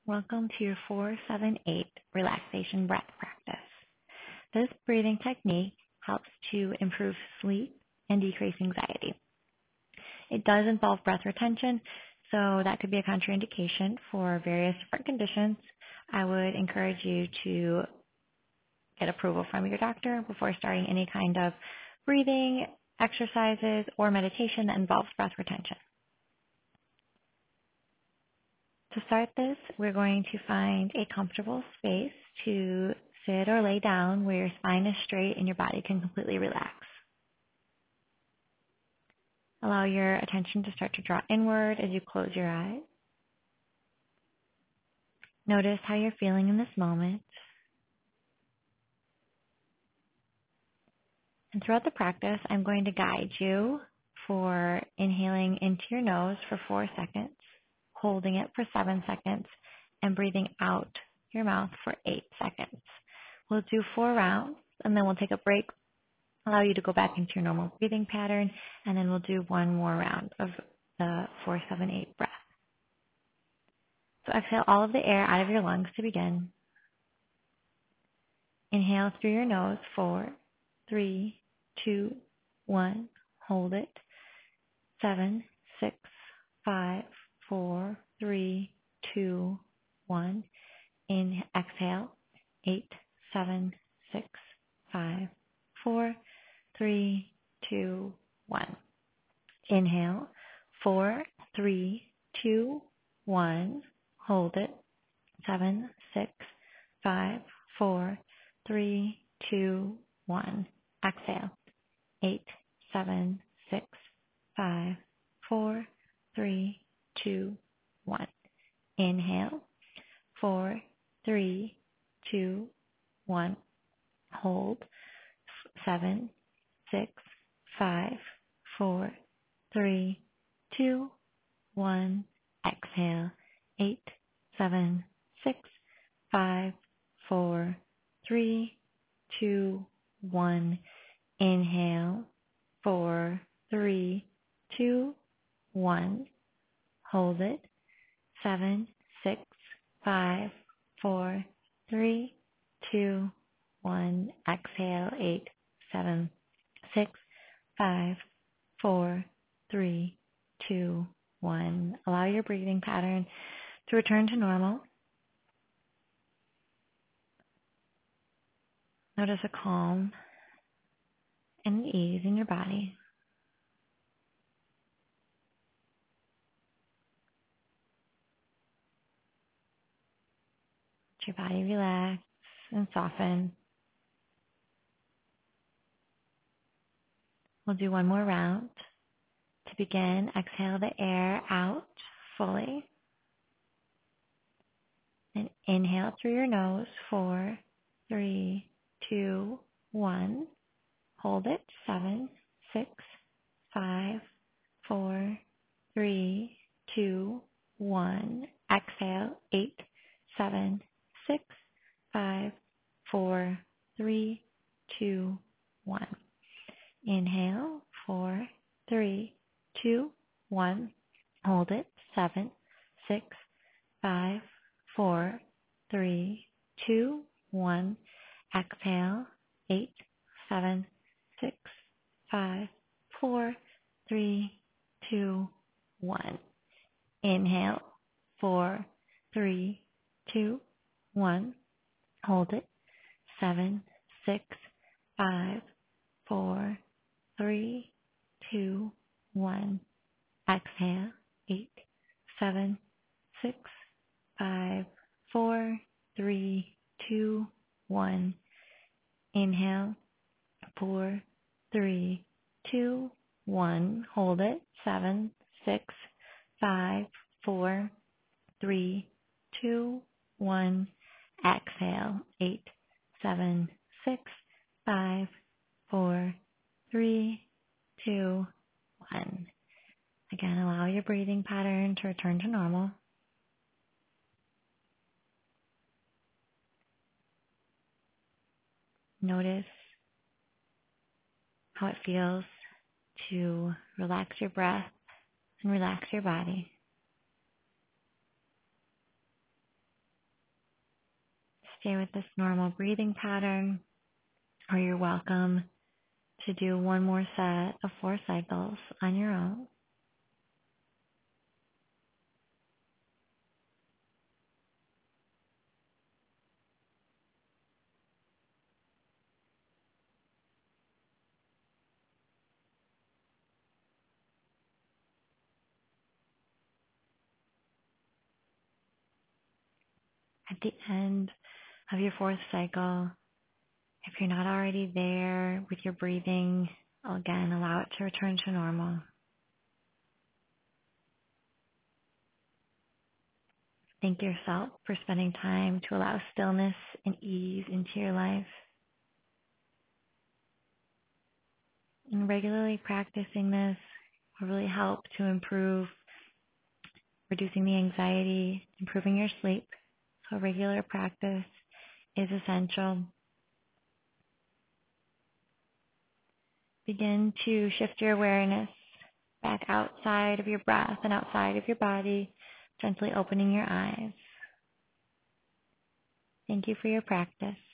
Welcome to your 478 relaxation breath practice. This breathing technique helps to improve sleep and decrease anxiety. It does involve breath retention, so that could be a contraindication for various different conditions. I would encourage you to get approval from your doctor before starting any kind of breathing exercises or meditation that involves breath retention. To start this, we're going to find a comfortable space to sit or lay down where your spine is straight and your body can completely relax. Allow your attention to start to draw inward as you close your eyes. Notice how you're feeling in this moment. And throughout the practice, I'm going to guide you for inhaling into your nose for 4 seconds, holding it for 7 seconds, and breathing out your mouth for 8 seconds. We'll do 4 rounds, and then we'll take a break, allow you to go back into your normal breathing pattern, and then we'll do 1 more round of the 4-7-8 breath. So exhale all of the air out of your lungs to begin. Inhale through your nose, 4, 3, 2, 1. Hold it. 7, 6, 5, 4, 3, 2, 1. Exhale. 8, 7, 6, 5, 4, 3, 2, 1. Inhale. 4, 3, 2, 1. Hold it. 7, 6, 5, 4, 3, 2, 1. Exhale. 8, 7, 6, 5, 4, 3, 2, 1. Inhale. 4, 3, 2, 1. Hold. 7, 6, 5, 4, 3, 2, 1. Exhale. 8, 7, 6, 5, 4, 3, 2, 1. Inhale. 4, 3, 2, 1. Hold it. 7, 6, 5, 4, 3, 2, 1. Exhale. 8, 7, 6, 5, 4, 3, 2, 1. Allow your breathing pattern to return to normal. Notice a calm and ease in your body. Let your body relax and soften. We'll do 1 more round. To begin, exhale the air out fully. And inhale through your nose, 4, 3, 2, 1. Hold it, 7, 6, 5, 4, 3, 2, 1. Exhale, 8, 7, 6, 5, 4, 3, 2, 1. Inhale, 4, 3, 2, 1. Hold it, 7, 6, 5, 4, 3, 2, 1. Exhale, 8, 7, 6, 5, 4, 3, 2, 1. Inhale, 4, 3, 2, 1. Hold it, 7, 6, 5, 4, 3, 2, 1. Exhale, 8, 7, 6, 5, 4, 3, 2, 1. Inhale, 4, 3, 2, 1. Hold it, 7, 6, 5, 4, 3, 2, 1. Exhale, 8, 7, 6, 5, 4, 3, 2, 1. Again, allow your breathing pattern to return to normal. Notice how it feels to relax your breath and relax your body. stay with this normal breathing pattern, or you're welcome to do one more set of 4 cycles on your own. At the end of your 4th cycle, if you're not already there with your breathing, again, allow it to return to normal. Thank yourself for spending time to allow stillness and ease into your life. And regularly practicing this will really help to improve reducing the anxiety, improving your sleep. So regular practice is essential. Begin to shift your awareness back outside of your breath and outside of your body, gently opening your eyes. Thank you for your practice.